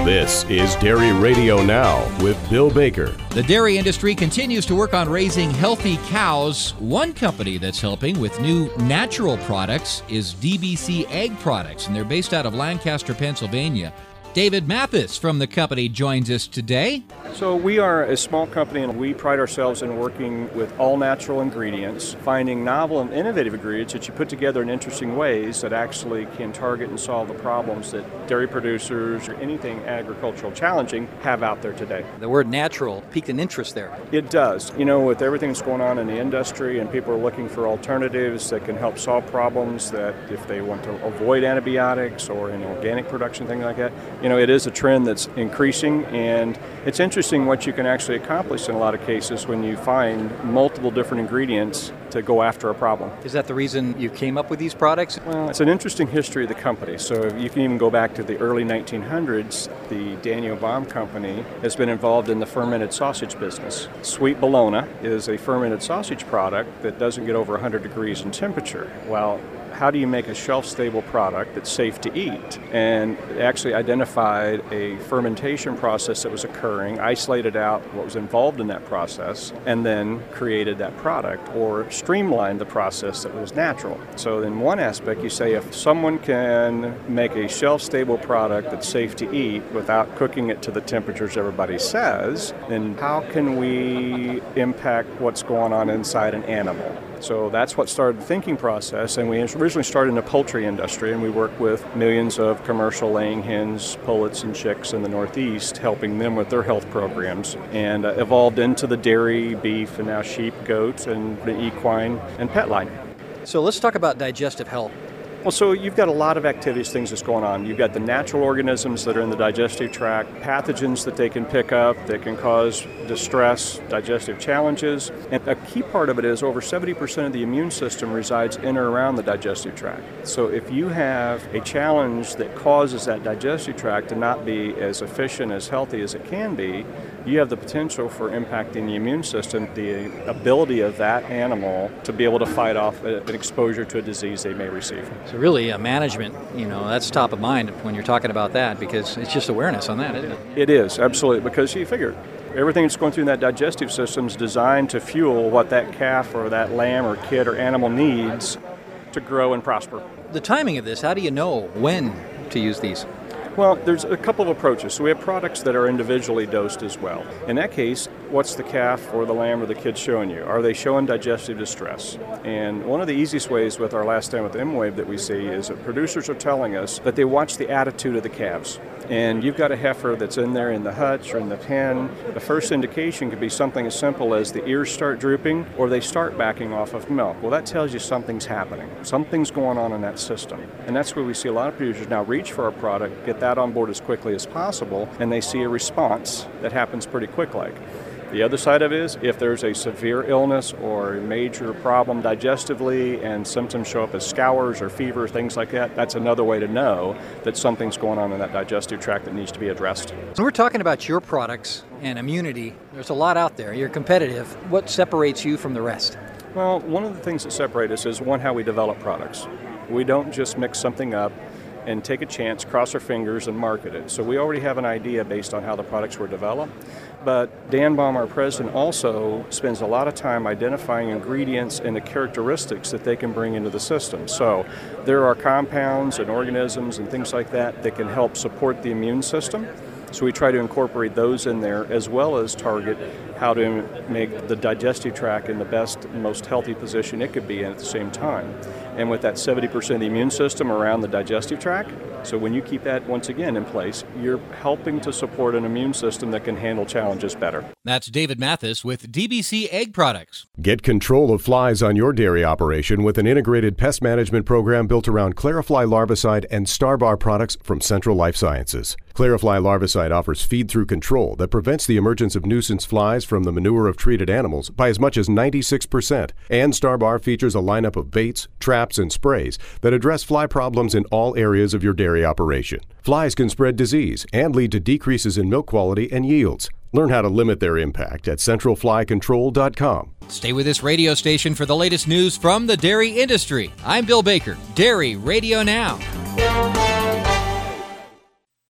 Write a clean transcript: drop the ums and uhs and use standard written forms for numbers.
This is Dairy Radio Now with Bill Baker. The dairy industry continues to work on raising healthy cows. One company that's helping with new natural products is DBC Egg Products, and they're based out of Lancaster, Pennsylvania. David Mathis from the company joins us today. So we are a small company, and we pride ourselves in working with all natural ingredients, finding novel and innovative ingredients that you put together in interesting ways that actually can target and solve the problems that dairy producers or anything agricultural challenging have out there today. The word natural piqued an interest there. It does. You know, with everything that's going on in the industry and people are looking for alternatives that can help solve problems, that if they want to avoid antibiotics or in organic production, things like that, you know, it is a trend that's increasing, and it's interesting what you can actually accomplish in a lot of cases when you find multiple different ingredients to go after a problem. Is that the reason you came up with these products? Well, it's an interesting history of the company. So you can even go back to the early 1900s. The Daniel Baum Company has been involved in the fermented sausage business. Sweet bologna is a fermented sausage product that doesn't get over 100 degrees in temperature. Well, how do you make a shelf-stable product that's safe to eat? And they actually identified a fermentation process that was occurring, isolated out what was involved in that process, and then created that product or streamlined the process that was natural. So in one aspect, you say if someone can make a shelf-stable product that's safe to eat without cooking it to the temperatures everybody says, then how can we impact what's going on inside an animal? So that's what started the thinking process, and we originally started in the poultry industry, and we work with millions of commercial laying hens, pullets, and chicks in the Northeast, helping them with their health programs, and evolved into the dairy, beef, and now sheep, goats, and the equine and pet line. So let's talk about digestive health. Well, so you've got a lot of activities, things that's going on. You've got the natural organisms that are in the digestive tract, pathogens that they can pick up that can cause distress, digestive challenges. And a key part of it is over 70% of the immune system resides in or around the digestive tract. So if you have a challenge that causes that digestive tract to not be as efficient, as healthy as it can be, you have the potential for impacting the immune system, the ability of that animal to be able to fight off an exposure to a disease they may receive. So really, management, that's top of mind when you're talking about that, because it's just awareness on that, isn't it? It is, absolutely, because you figure everything that's going through that digestive system is designed to fuel what that calf or that lamb or kid or animal needs to grow and prosper. The timing of this, how do you know when to use these? Well, there's a couple of approaches. So we have products that are individually dosed as well. In that case, what's the calf or the lamb or the kid showing you? Are they showing digestive distress? And one of the easiest ways with our last stand with M-Wave that we see is that producers are telling us that they watch the attitude of the calves. And you've got a heifer that's in there in the hutch or in the pen. The first indication could be something as simple as the ears start drooping or they start backing off of milk. Well, that tells you something's happening. Something's going on in that system. And that's where we see a lot of producers now reach for our product, get that on board as quickly as possible, and they see a response that happens pretty quick-like. The other side of it is if there's a severe illness or a major problem digestively and symptoms show up as scours or fever, things like that, that's another way to know that something's going on in that digestive tract that needs to be addressed. When we're talking about your products and immunity, there's a lot out there. You're competitive. What separates you from the rest? Well, one of the things that separate us is, one, how we develop products. We don't just mix something up and take a chance, cross our fingers, and market it. So we already have an idea based on how the products were developed. But Dan Baum, our president, also spends a lot of time identifying ingredients and the characteristics that they can bring into the system. So there are compounds and organisms and things like that that can help support the immune system. So we try to incorporate those in there, as well as target how to make the digestive tract in the best and most healthy position it could be in at the same time. And with that 70% of the immune system around the digestive tract, so when you keep that once again in place, you're helping to support an immune system that can handle challenges better. That's David Mathis with DBC Egg Products. Get control of flies on your dairy operation with an integrated pest management program built around Clarifly Larvicide and Starbar products from Central Life Sciences. Clarifly Larvicide offers feed-through control that prevents the emergence of nuisance flies from the manure of treated animals by as much as 96%. And Starbar features a lineup of baits, traps, and sprays that address fly problems in all areas of your dairy operation. Flies can spread disease and lead to decreases in milk quality and yields. Learn how to limit their impact at centralflycontrol.com. Stay with this radio station for the latest news from the dairy industry. I'm Bill Baker, Dairy Radio Now.